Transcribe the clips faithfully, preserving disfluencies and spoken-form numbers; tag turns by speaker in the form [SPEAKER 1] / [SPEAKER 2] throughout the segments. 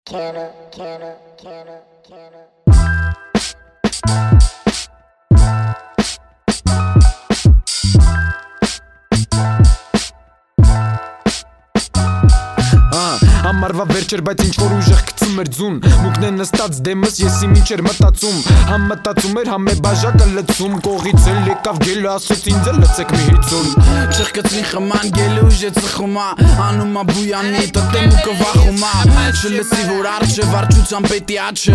[SPEAKER 1] Canna, canna, canna, canna.
[SPEAKER 2] Ամառվա վերջեր, բայց ինչ-որ ուժեղ գցում էր ձուն Մուկն է նստած դեմս, եսի մինչեր մտածում Համ մտածում էր, համ է բաժակը լծում Կողից էլ եկավ գելը, ասոց ինձ է լծեք մի հիցուն
[SPEAKER 3] Չխկծնի խման գելը ուժ է ծխումա Անումա բույանի, տտե մուկը վախումա Չլսի, որ արջը, վարջության պետի աչը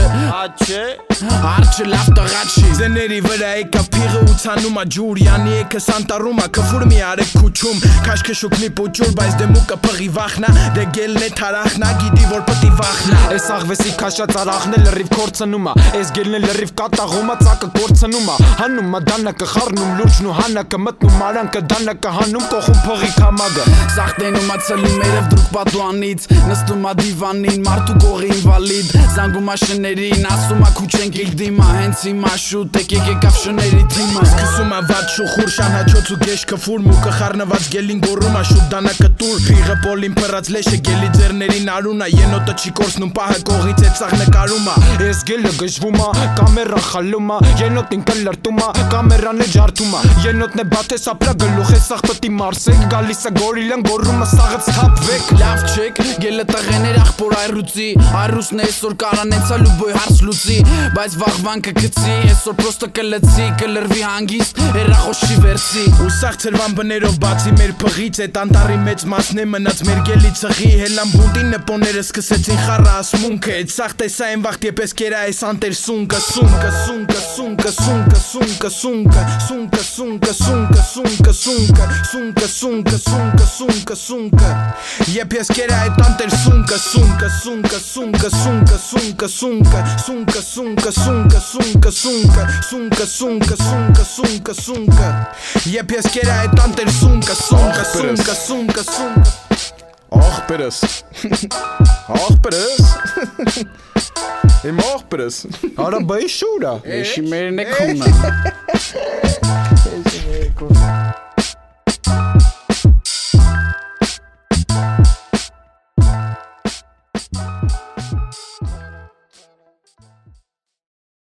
[SPEAKER 3] Արջը լավ տղաչի
[SPEAKER 4] Ձեների վրա եկավ փիղը ու ցանումա ջուր Յանի եկը սանտարումա, կվուր մի արեք քուչում Քաշքը շուկ մի պուջուր, բայց դե մուկը փղի վախնա Դե գելն է թարախնա, գիտի որ պտի վախնա
[SPEAKER 2] Էս աղվեսի քաշած արախն է լրիվ կորցնումա Էս գելն է լրիվ կատաղումա, ծակը կորցնումա Հանումա դանակը խառնում, լուրջն ու հանակը մտնում Արանքը դանակը հանում, կողում փղի կամագը
[SPEAKER 3] Սաղտենումա ծլի մերև դրուկ պատուանից Նստումա դիվանին, մարդու կողի ինվալիդ Զանգումա շներին, ասումա քուչենք իլ դիմա Հենց հիմա շուտ եք եկեք ավշների թիմը
[SPEAKER 4] Սկսումա վատ շուխուր, շանհաչոց ու գեշ կվուր Մուկը խառնված գելին գորումա, շուտ դանակը տուր Փիղը պոլին պրած լեշը գելի ձերներին արունա Ենոտը չի կորսնում, պահը կողից է ծաղ նկարումա
[SPEAKER 2] Ես գելը գժվումա, կամերան խալումա Ենոտին կլրտումա, կամերան է ջարդումա Ենոտն է բաթես ապրա գլուխ է սաղ պտի մարսեք Գալիս է գորիլան գորումա սաղըց թապվեք
[SPEAKER 3] Լավ չեք, գելը տղեներ աղբոր այրուցի Այրուսն է այսօր կարան ենցալ ու բոյ հարց լուծի Բայց վաղվան կգցի, այսօր պրոստը կլծի Կլրվի հանգիստ, երախոշի վերցի
[SPEAKER 4] Ու սաղ ծրվան բներով բացի մեր փղից Էտ անտարի մեծ մասն է մնաց մեր գելի ծղի Հելան բունտին նպոները սկսեցին խառը ասմունքը Էտ սաղ տեսա են վաղտ եպես կերա այս անտեր սունկը Սունկը, սունկը, սունկը, սունկը, սունկը, սունկը Սունկը, սունկը, սունկը, սունկը, սունկը Սունկը, սունկը, սունկը, սունկը, սունկը Եպես կերա էտ անտեր սունկը Սունկը, սունկը, սունկը, սունկը, սունկը, սունկը Սունկը, սունկը, սունկը, սունկը, սունկը Սունկը, սունկը, սունկը, սունկը, սունկը Եպես կերա էտ անտեր սունկը Սունկը, սունկը, սունկը, սունկը
[SPEAKER 2] Աղբերս Աղբերս Իմ աղբերս Արա բայի շուրա
[SPEAKER 3] Էշի մերն է քունը